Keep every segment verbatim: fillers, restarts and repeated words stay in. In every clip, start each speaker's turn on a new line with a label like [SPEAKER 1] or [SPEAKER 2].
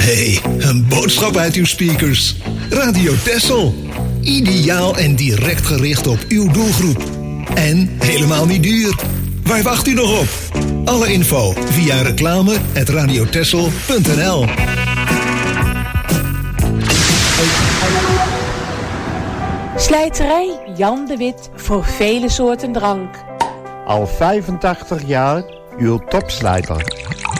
[SPEAKER 1] hey, een boodschap uit uw speakers. Radio Texel. Ideaal en direct gericht op uw doelgroep. En helemaal niet duur. Waar wacht u nog op? Alle info via reclame at radiotexel punt n l.
[SPEAKER 2] Slijterij Jan de Wit voor vele soorten drank.
[SPEAKER 3] Al vijfentachtig jaar uw topslijter.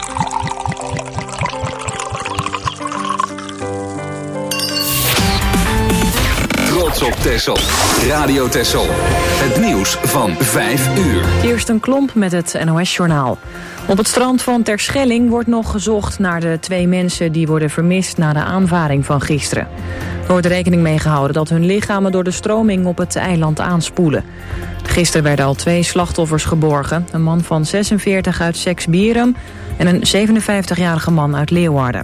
[SPEAKER 4] Trots op Texel. Radio Texel. Het nieuws van vijf uur.
[SPEAKER 5] Eerst een klomp met het N O S-journaal. Op het strand van Terschelling wordt nog gezocht naar de twee mensen die worden vermist na de aanvaring van gisteren. Er wordt rekening mee gehouden dat hun lichamen door de stroming op het eiland aanspoelen. Gisteren werden al twee slachtoffers geborgen. Een man van zesenveertig uit Seksbierum en een zevenenvijftigjarige man uit Leeuwarden.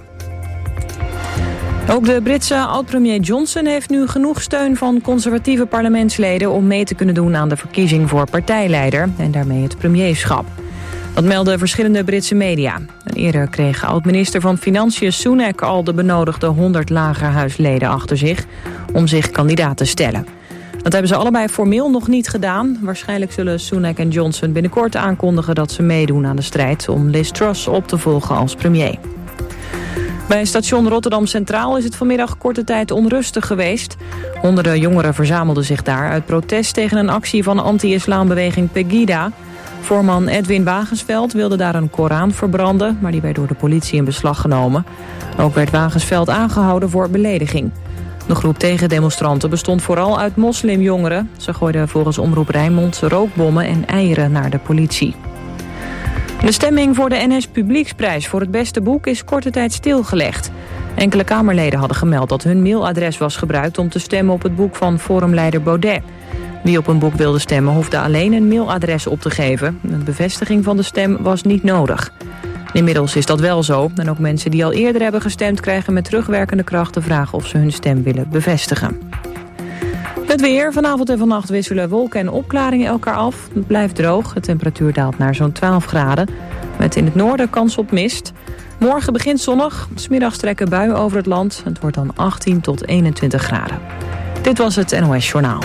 [SPEAKER 5] Ook de Britse oud-premier Johnson heeft nu genoeg steun van conservatieve parlementsleden om mee te kunnen doen aan de verkiezing voor partijleider en daarmee het premierschap. Dat melden verschillende Britse media. En eerder kreeg oud-minister van Financiën Sunak al de benodigde honderd lagerhuisleden achter zich om zich kandidaat te stellen. Dat hebben ze allebei formeel nog niet gedaan. Waarschijnlijk zullen Sunak en Johnson binnenkort aankondigen dat ze meedoen aan de strijd om Liz Truss op te volgen als premier. Bij station Rotterdam Centraal is het vanmiddag korte tijd onrustig geweest. Honderden jongeren verzamelden zich daar uit protest tegen een actie van de anti-islambeweging Pegida. Voorman Edwin Wagensveld wilde daar een Koran verbranden, maar die werd door de politie in beslag genomen. Ook werd Wagensveld aangehouden voor belediging. De groep tegendemonstranten bestond vooral uit moslimjongeren. Ze gooiden volgens Omroep Rijnmond rookbommen en eieren naar de politie. De stemming voor de N S Publieksprijs voor het beste boek is korte tijd stilgelegd. Enkele Kamerleden hadden gemeld dat hun mailadres was gebruikt om te stemmen op het boek van forumleider Baudet. Wie op een boek wilde stemmen hoefde alleen een mailadres op te geven. Een bevestiging van de stem was niet nodig. Inmiddels is dat wel zo. En ook mensen die al eerder hebben gestemd krijgen met terugwerkende kracht de vraag of ze hun stem willen bevestigen. Het weer. Vanavond en vannacht wisselen wolken en opklaringen elkaar af. Het blijft droog. De temperatuur daalt naar zo'n twaalf graden. Met in het noorden kans op mist. Morgen begint zonnig. 's Middags trekken buien over het land. Het wordt dan achttien tot eenentwintig graden. Dit was het N O S Journaal.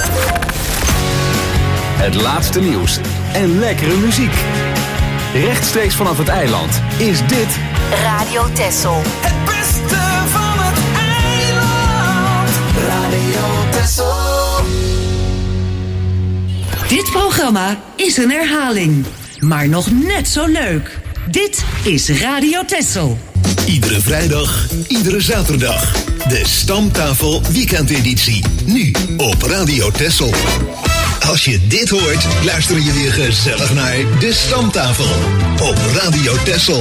[SPEAKER 4] Het laatste nieuws en lekkere muziek. Rechtstreeks vanaf het eiland is dit
[SPEAKER 6] Radio Texel.
[SPEAKER 7] Het beste van het eiland. Radio Texel.
[SPEAKER 6] Dit programma is een herhaling, maar nog net zo leuk. Dit is Radio Texel.
[SPEAKER 1] Iedere vrijdag, iedere zaterdag. De Stamtafel Weekendeditie. Nu op Radio Texel. Als je dit hoort, luister je weer gezellig naar De Stamtafel op Radio Texel.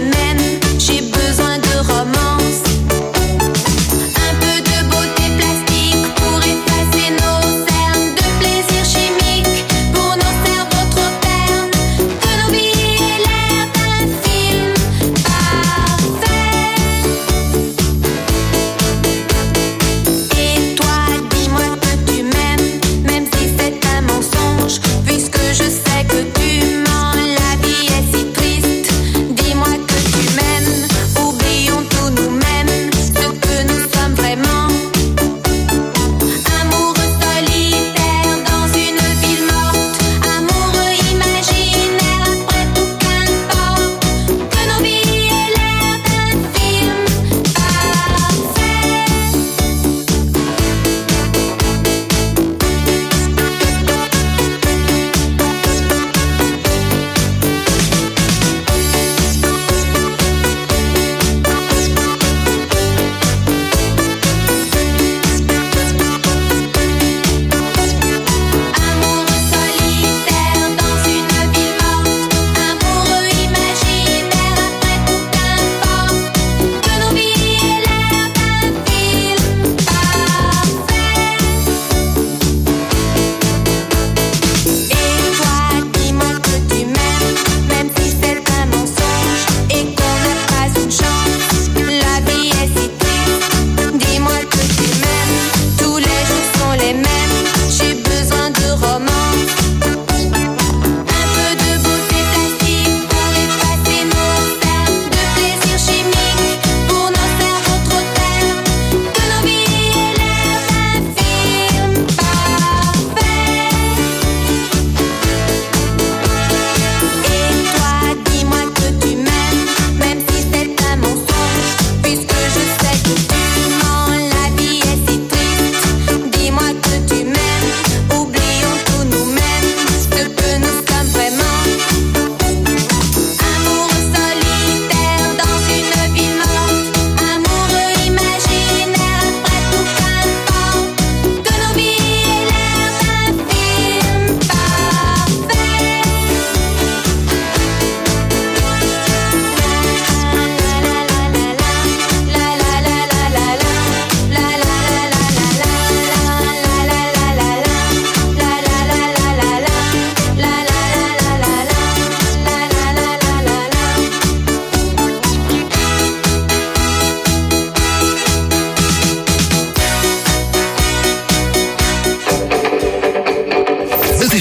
[SPEAKER 8] J'ai besoin de romance, un peu de beauté plastique.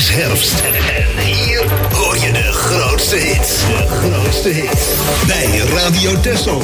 [SPEAKER 1] herfst. En hier hoor je de grootste hits. De grootste hits. Bij Radio Texel.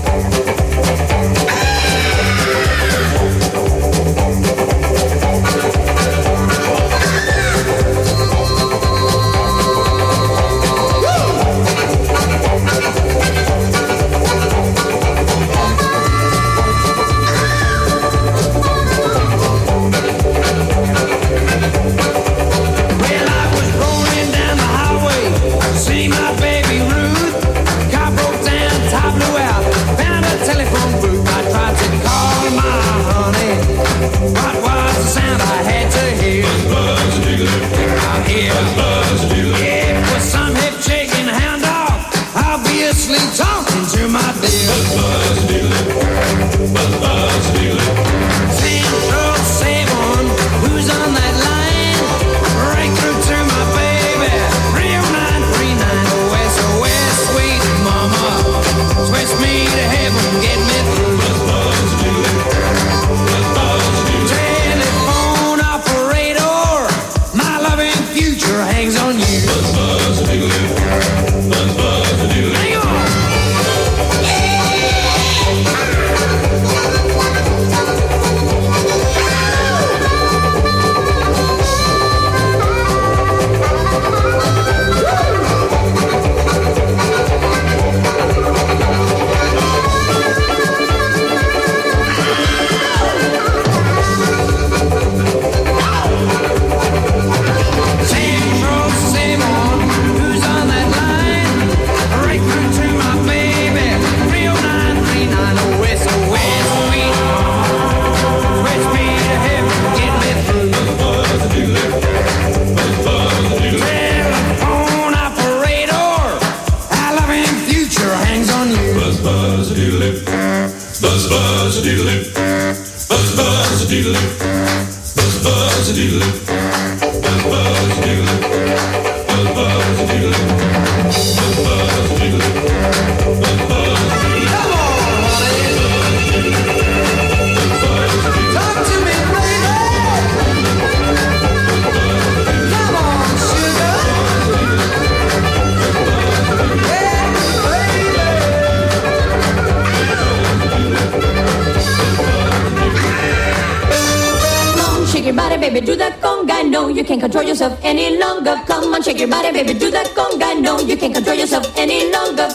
[SPEAKER 8] Control yourself any longer. Come on, shake your body, baby, do that conga. No, you can't control yourself any longer.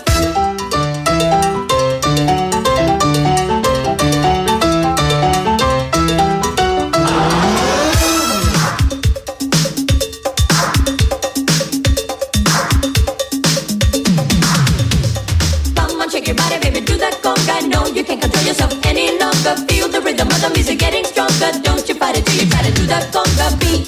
[SPEAKER 8] Come on, shake your body, baby, do that conga. No, you can't control yourself any longer. Feel the rhythm of the music getting stronger. Don't you fight it till you try to do that conga beat.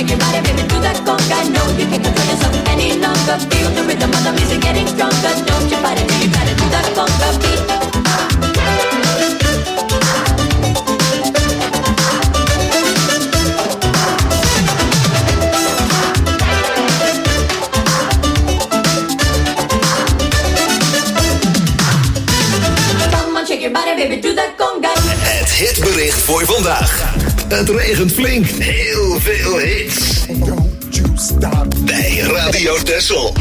[SPEAKER 8] shake your body, baby, do that conga. No, you can't control yourself any longer. Feel the rhythm of the music getting stronger. Don't you fight it, do you gotta do that conga beat.
[SPEAKER 1] Het hitbericht voor vandaag. Het regent flink. Heel veel hits. Bij Radio Texel.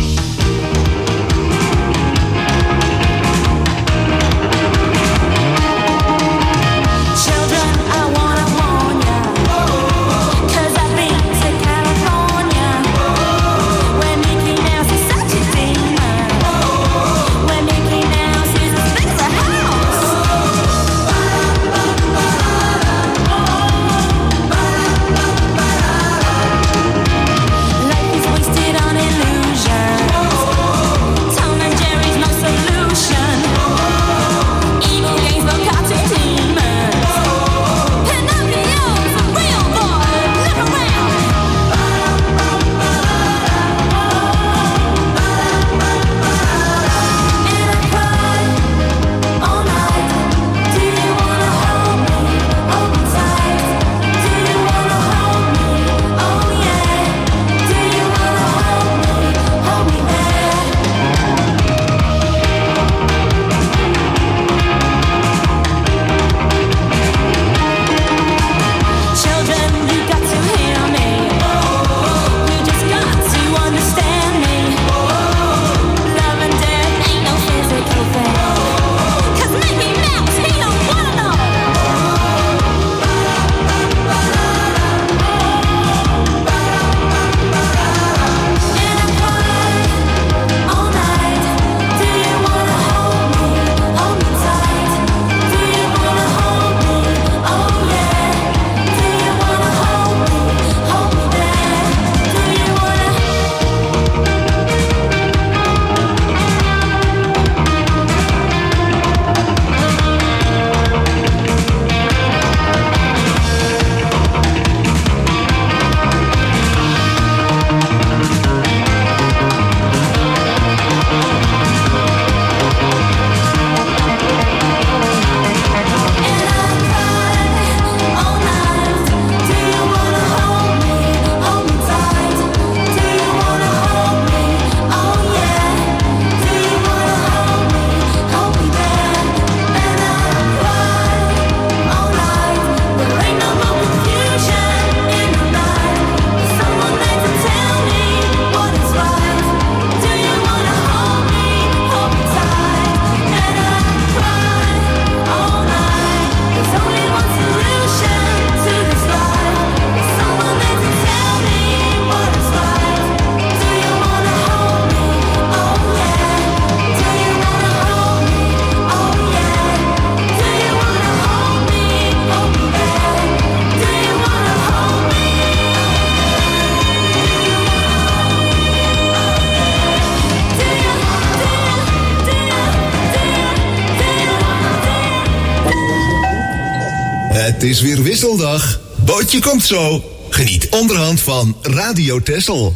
[SPEAKER 1] Het is weer wisseldag. Bootje komt zo. Geniet onderhand van Radio Texel.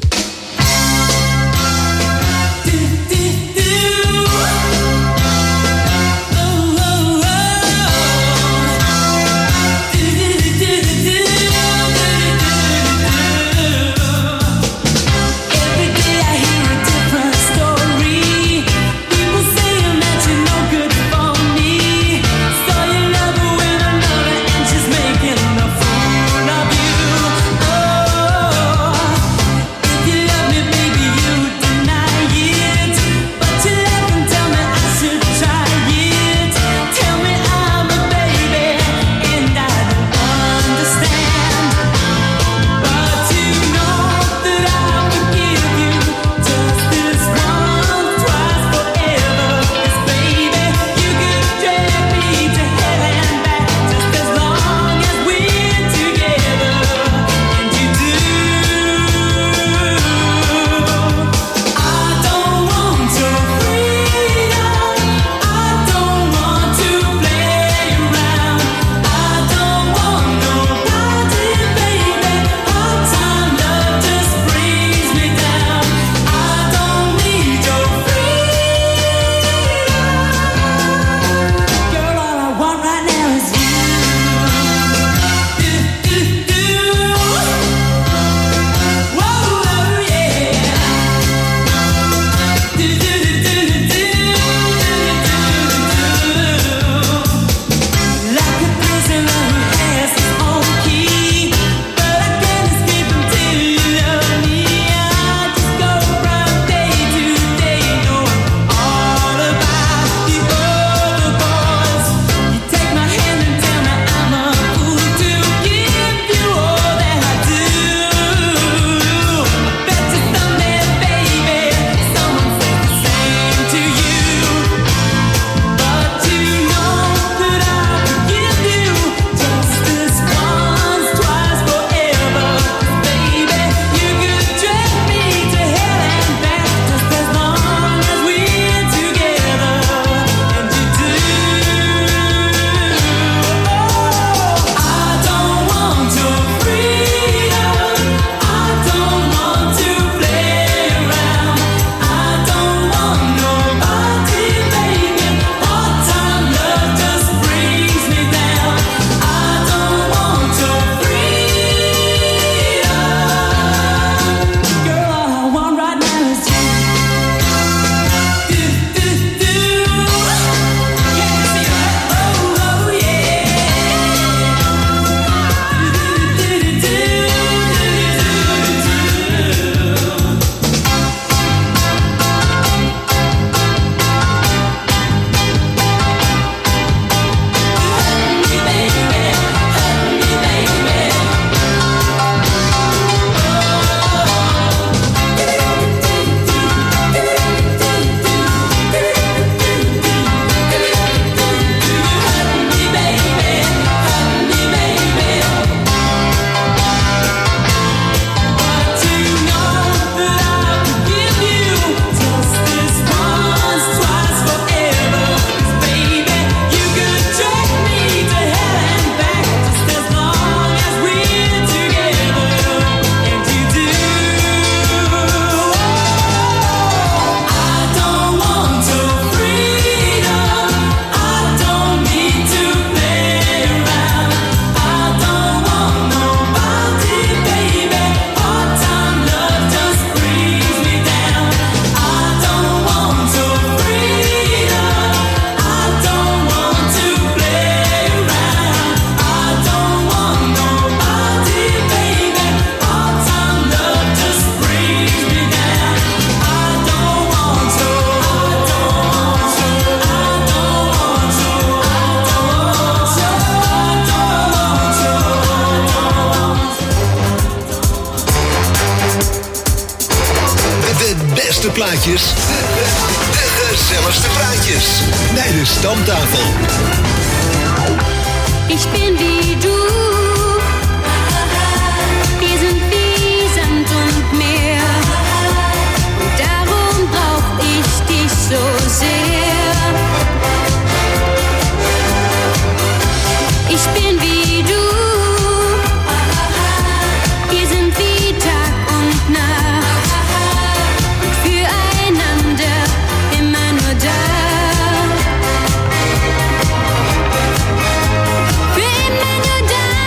[SPEAKER 7] If you
[SPEAKER 1] plaatjes. De gezelligste praatjes. Bij de Stamtafel.
[SPEAKER 9] Ich bin wie du. Wir sind wie Sand und Meer. Und darum brauch ich dich so sehr. Ich bin wie du. Wir sind wie Tag und Nacht. Und füreinander immer nur da. Für immer nur da.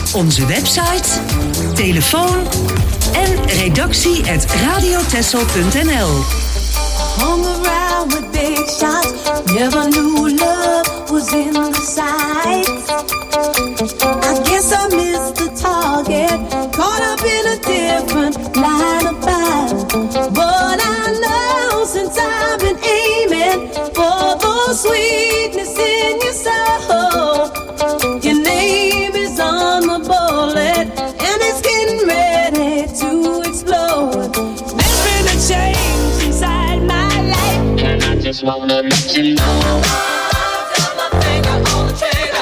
[SPEAKER 6] onze website, telefoon en redactie at radiotessel punt n l.
[SPEAKER 10] Hung around with big shots, never knew love was in the sights. I guess I missed the target, caught up in a different line of fire. But I know since I've been aiming for the sweetness in your soul, your name is on the bullet and it's getting ready to explode. There's been a change inside my life, and I just wanna let you know. I've got my finger on the trigger.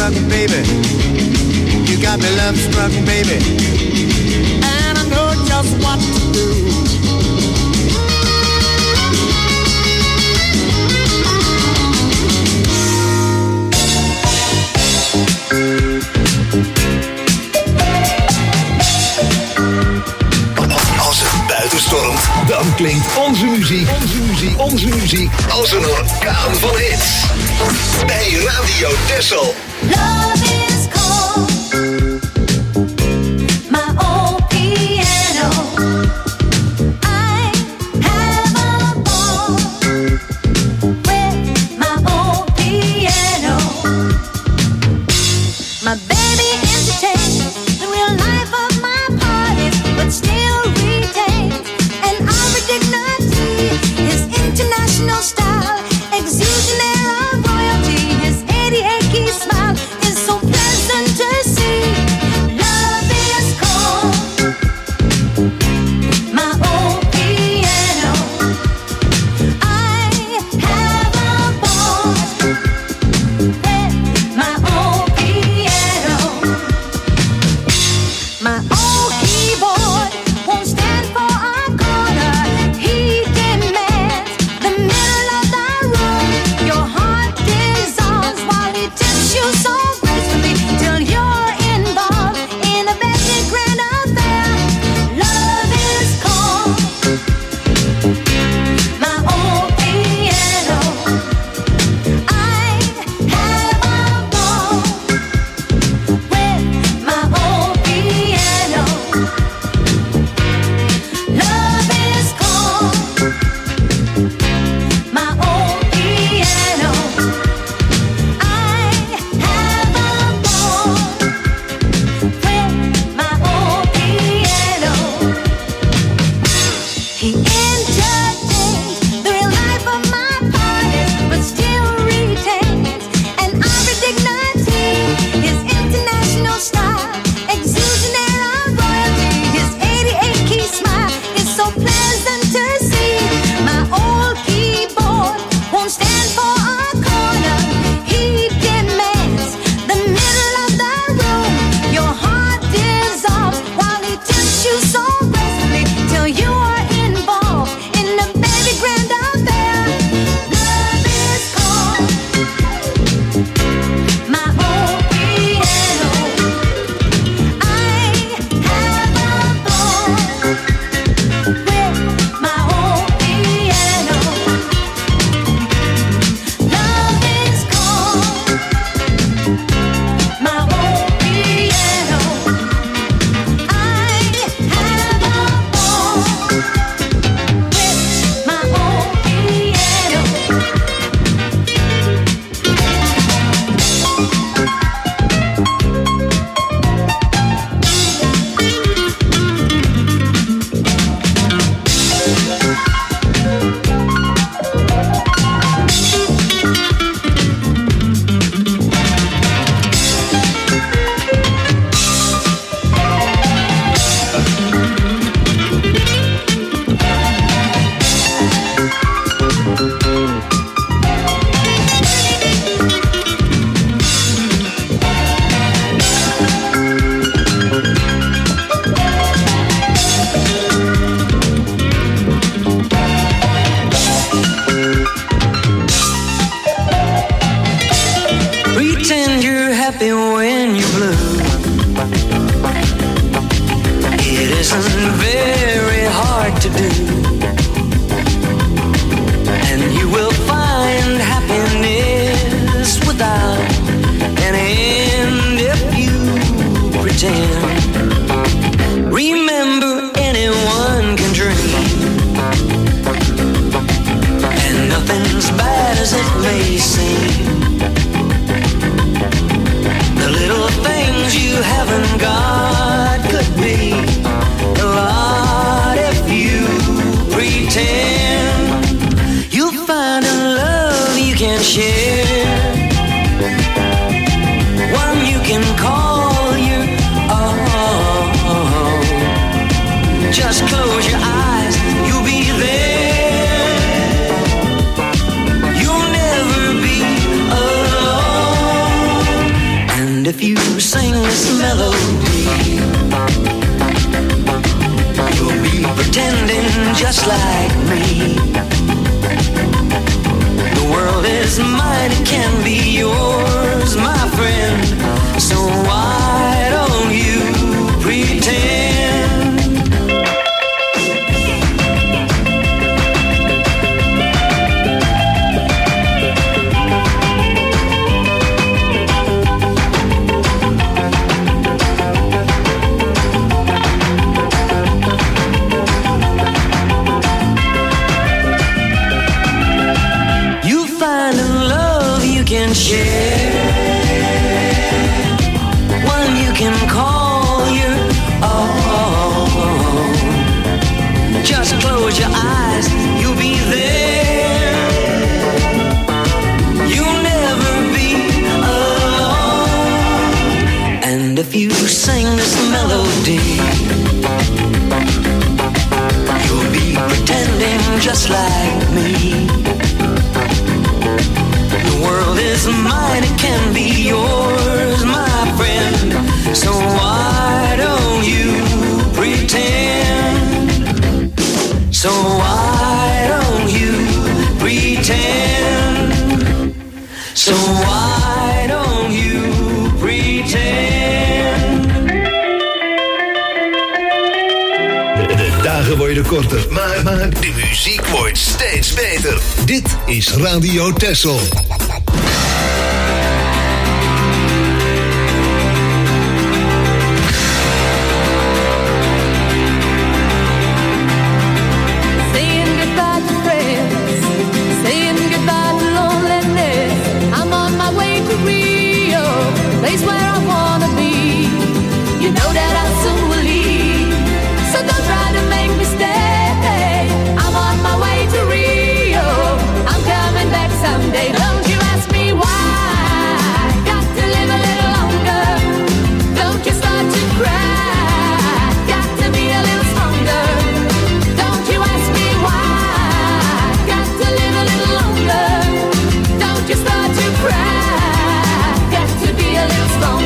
[SPEAKER 11] struck, baby. You got me love struck, baby. And I know just what to do.
[SPEAKER 1] Als het buiten stormt, dan klinkt onze muziek, onze muziek, onze muziek als een orkaan van hits. Bij Radio Texel.
[SPEAKER 10] Love is cold. My old piano. I have a ball with my old piano. My baby entertains the real life of my parties, but still retains an hour dignity. His international style exudes an air of royalty. His eighty-eight key smile is so pleasant to see. Love is cold. My old piano. I have a ball with my old piano. My old keyboard won't stand for a corner. He demands the middle of the room. Your heart dissolves while he tips you so gracefully till you're involved in a very grand affair. Love is cold. My old piano. I have a ball with my old piano. Love is cold. My old piano. I have a ball with my old piano. He entertains the real life of my parties, but still retains an ivory dignity. His international style exudes an air of royalty. His eighty-eight key smile is so pleasant to see. My old keyboard won't stand for a corner. He demands the middle of the room. Your heart dissolves while he tips you so gracefully till you are involved in a very grand affair. Love is cold. My old piano. I have a ball with my old piano. Love is cold. My old piano. I have a ball with my old piano.
[SPEAKER 7] Pretend you're happy when you're blue. It isn't very hard to do, and you will find happiness without an end if you pretend. Remember, anyone can dream, and nothing's bad as it may seem. The little things you haven't got could be a lot if you pretend. You'll find a love you can share, one you can call your own. Just close your eyes, you'll be there. You'll never be alone. mine, it can be yours, my friend. So why don't you pretend? Share one you can call your own. Just close your eyes, you'll be there. You'll never be alone. And if you sing this melody, you'll be pretending just like me. The world is mine, it can be yours, my friend. So why don't you pretend? So why don't you pretend? So why don't you pretend?
[SPEAKER 1] De, de dagen worden korter, maar, maar de muziek wordt steeds beter. Dit is Radio Texel.
[SPEAKER 8] Stone.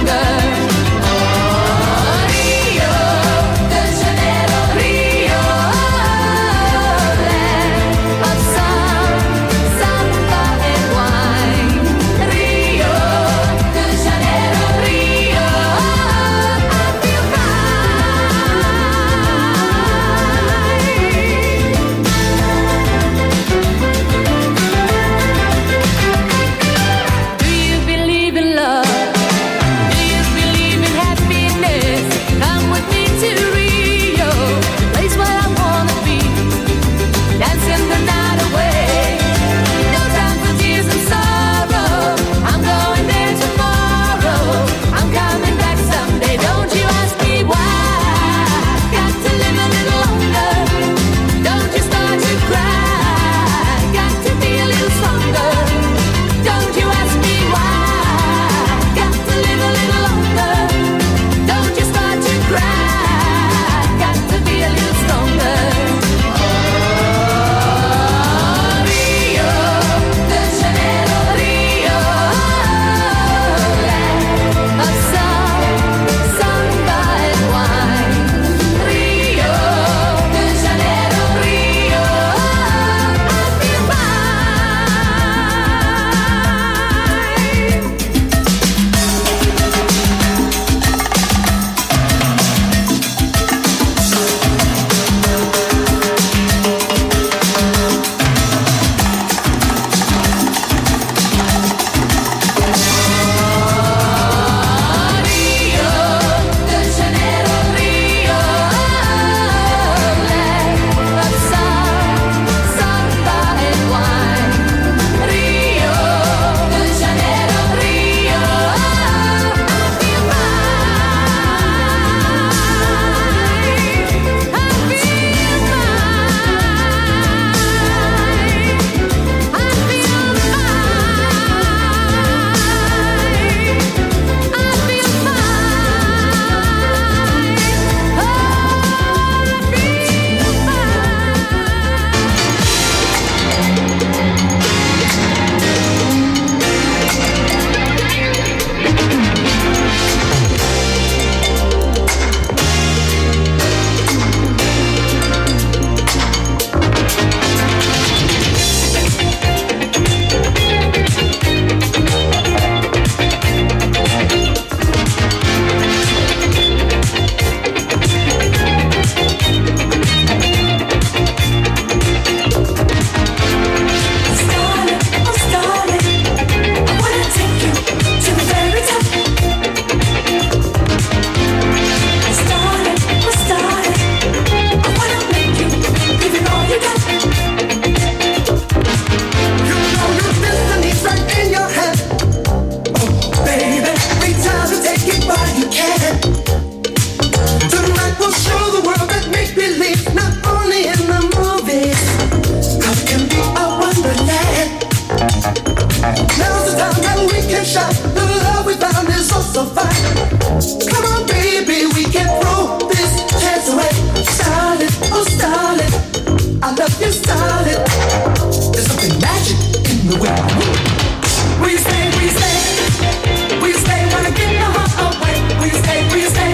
[SPEAKER 11] Come on, baby, we can throw this chance away. Starlet, oh starlet, I love you, starlet. There's something magic in the way you move. Will you stay, will you stay? Will you stay when I get my heart away? Will you stay, will you stay?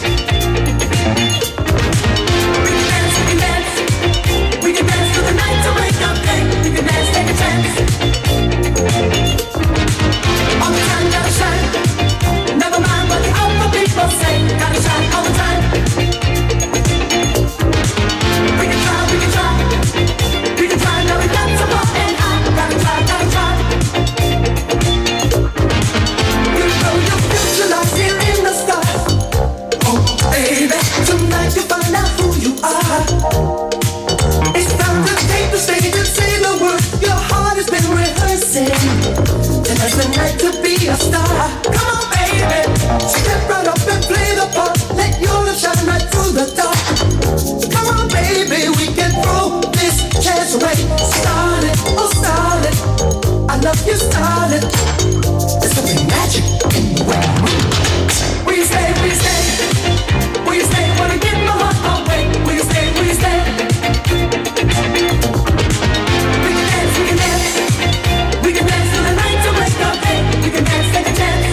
[SPEAKER 11] We can dance, we can dance. We can dance through the night to wake up day. We can dance, take a chance. All the time, gotta shine. Never mind what the other people say. Gotta shine all the time. We can try, we can try. We can try, now we got some more and I gotta try, gotta try. You know your future lies here in the stars. Oh baby, tonight you find out who you are. It's time to take the stage and say the words your heart has been rehearsing. Tonight's the night to be a star. Come on baby, step right up and play the part. Let your love shine right through the dark. Come on baby, we can throw this chance away. Starlet, oh starlet, I love you, starlet. There's something magic in the way you move. Will you stay, will you stay? Will you stay when I get my heart away? Will you stay, will you stay? We can dance, we can dance. We can dance through the night to wake up day. We can dance, take a chance.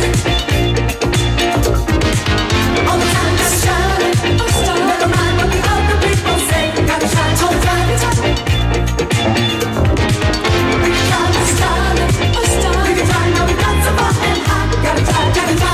[SPEAKER 11] All the time, gotta shine. Never mind what the other people say. Gotta shine all the time. We can try, we can try. We can try, now we got some more and hot. Gotta try, gotta try.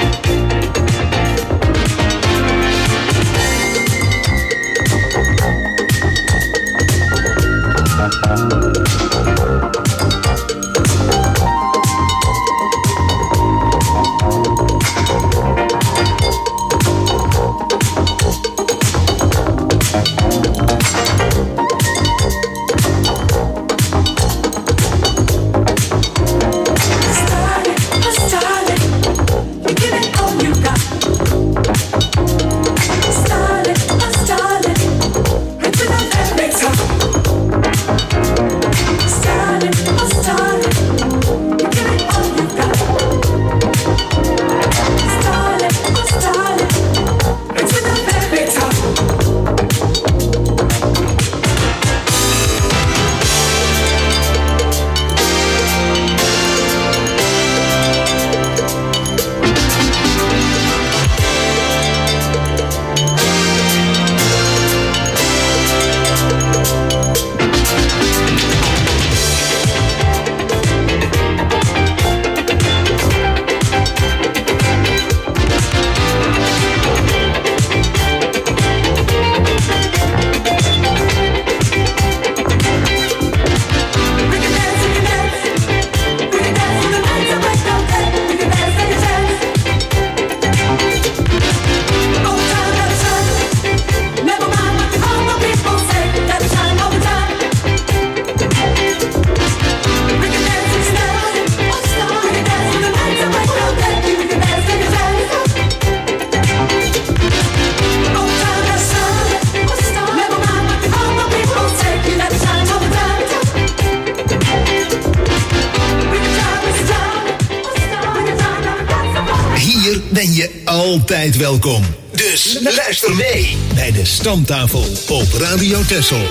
[SPEAKER 1] ben je altijd welkom. Dus luister mee bij de Stamtafel op Radio Texel.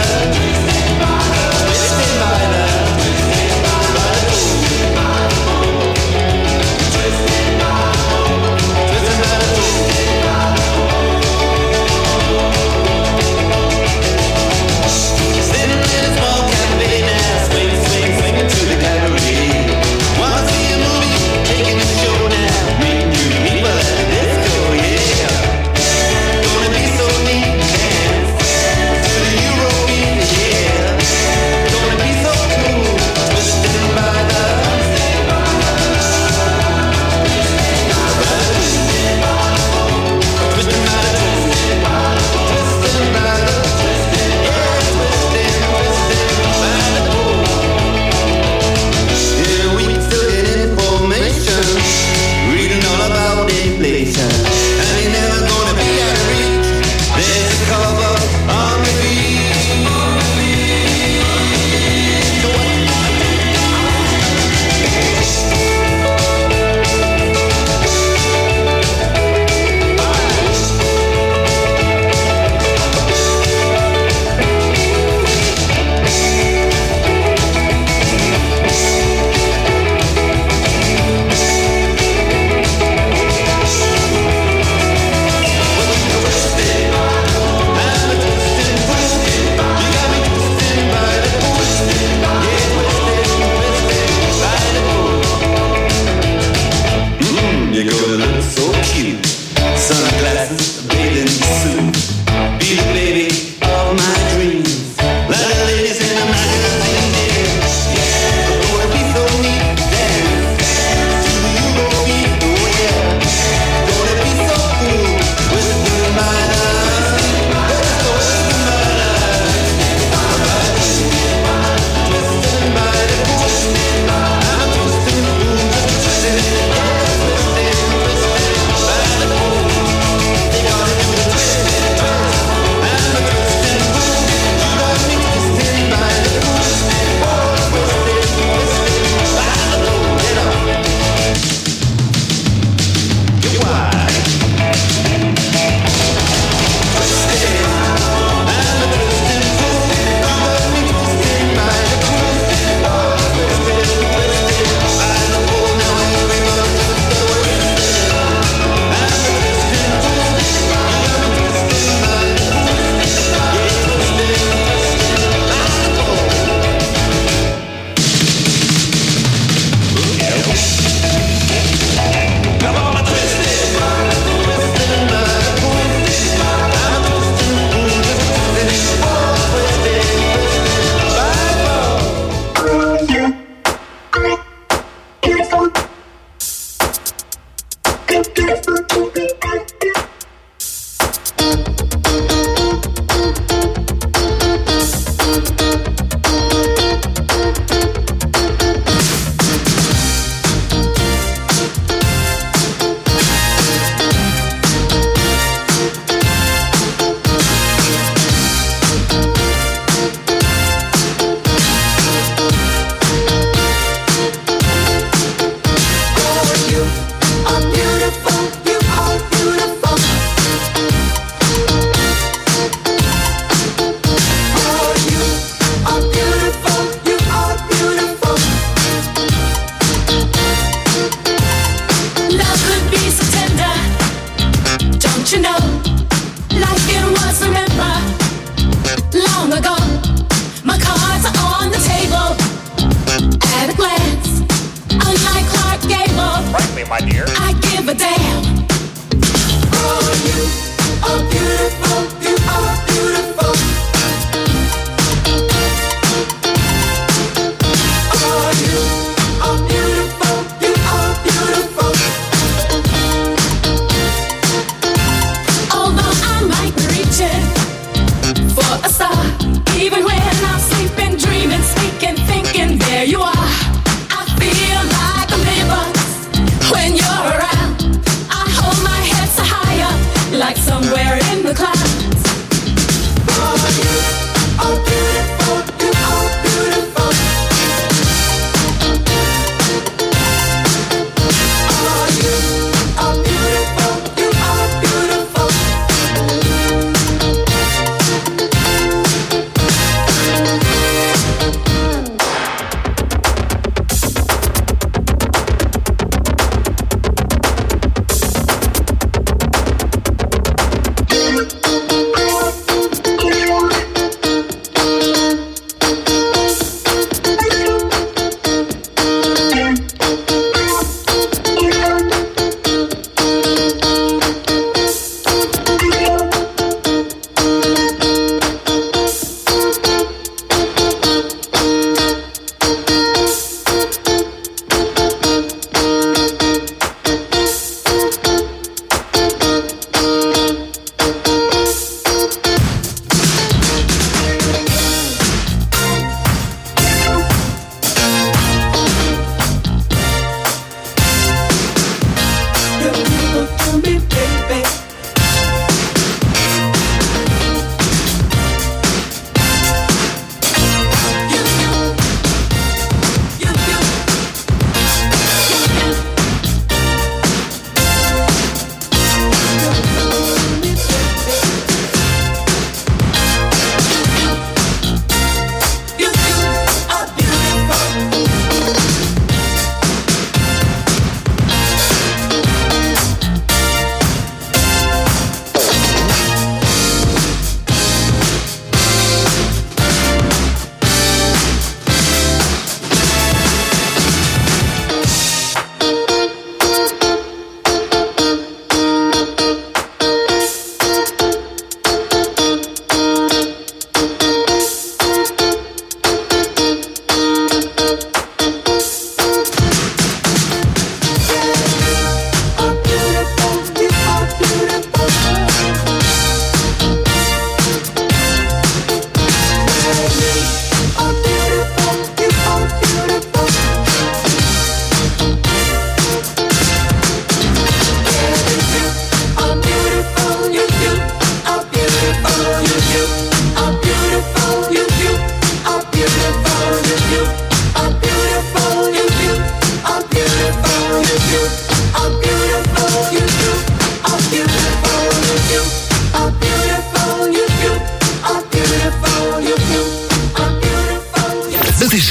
[SPEAKER 11] Bye.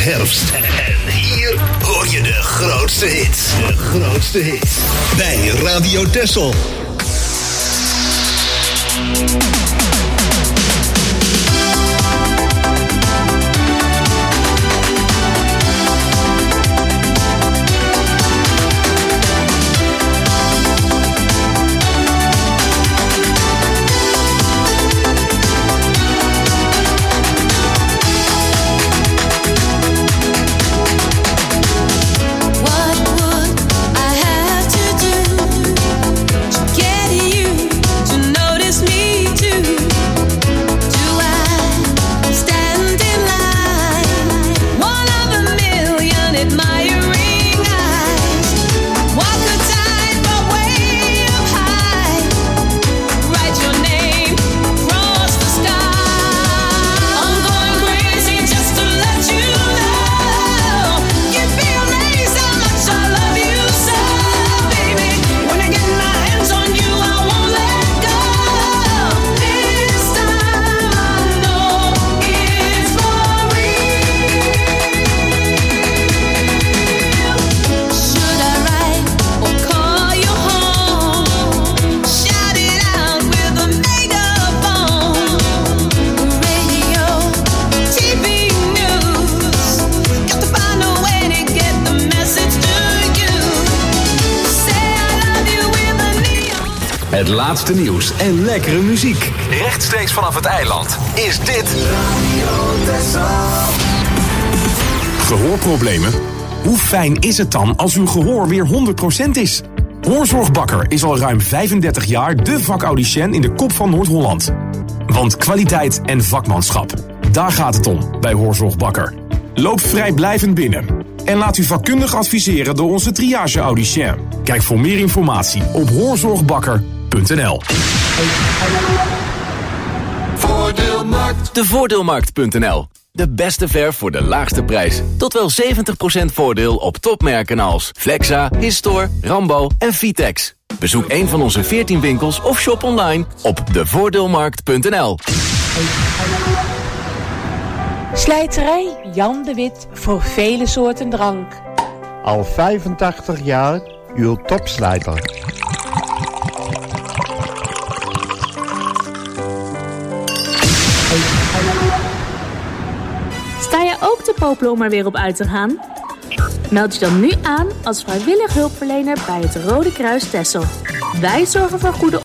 [SPEAKER 1] herfst. En hier hoor je de grootste hits. De grootste hits. Bij Radio Texel.
[SPEAKER 4] Het laatste nieuws en lekkere muziek. Rechtstreeks vanaf het eiland is dit
[SPEAKER 12] Gehoorproblemen? Hoe fijn is het dan als uw gehoor weer honderd procent is? Hoorzorgbakker is al ruim vijfendertig jaar de vakaudiënt in de kop van Noord-Holland. Want kwaliteit en vakmanschap, daar gaat het om bij Hoorzorgbakker. Loop vrijblijvend binnen en laat u vakkundig adviseren door onze triage-audicien. Kijk voor meer informatie op hoorzorgbakker punt n l.
[SPEAKER 4] Voordeelmarkt. De voordeelmarkt punt n l. De beste verf voor de laagste prijs. Tot wel zeventig procent voordeel op topmerken als Flexa, Histor, Rambo en Vitex. Bezoek een van onze veertien winkels of shop online op de voordeelmarkt punt n l.
[SPEAKER 2] Slijterij Jan de Wit voor vele soorten drank.
[SPEAKER 3] Al vijfentachtig jaar uw topslijter.
[SPEAKER 13] Sta je ook te popelen om er weer op uit te gaan? Meld je dan nu aan als vrijwillig hulpverlener bij het Rode Kruis Texel. Wij zorgen voor goede